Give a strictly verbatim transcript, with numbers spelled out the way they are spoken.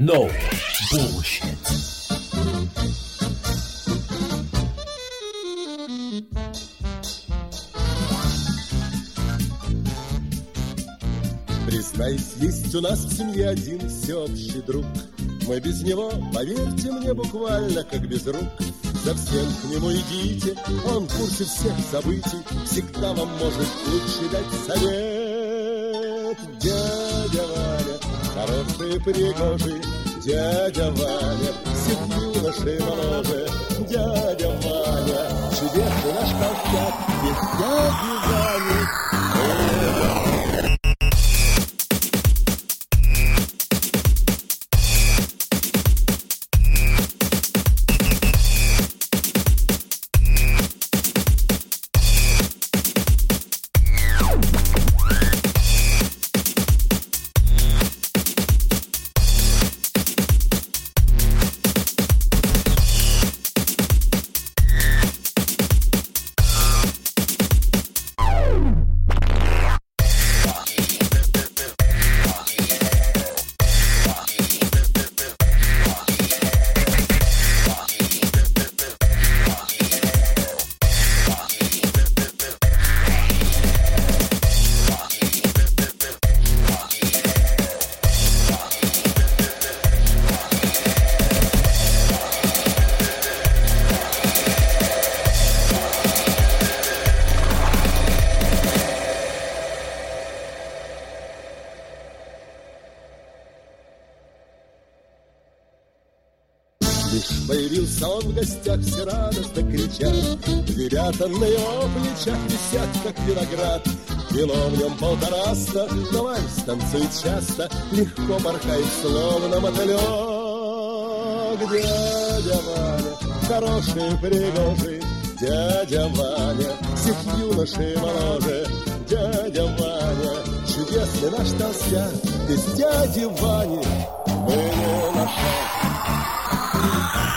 No bullshit. Признаюсь, есть у нас в семье один всеобщий друг. Мы без него, поверьте мне, буквально как без рук. Совсем к нему идите, он в курсе всех событий, всегда вам может лучше дать совет. Дядя Ваня, хороший, пригожий, дядя Ваня, всех юношей моложе. Дядя Ваня, чудесный наш толстяк, без дяди Вани мы... Лишь появился он в гостях, все радостно кричат. Ребята на его плечах висят, как виноград. Вино в нем полтораста, но вальс танцует часто, легко порхает, словно мотылек. Дядя Ваня, хороший, пригожий, дядя Ваня, всех юношей моложе. Дядя Ваня, чудесный наш толстяк, без дяди Вани мы не на шаг.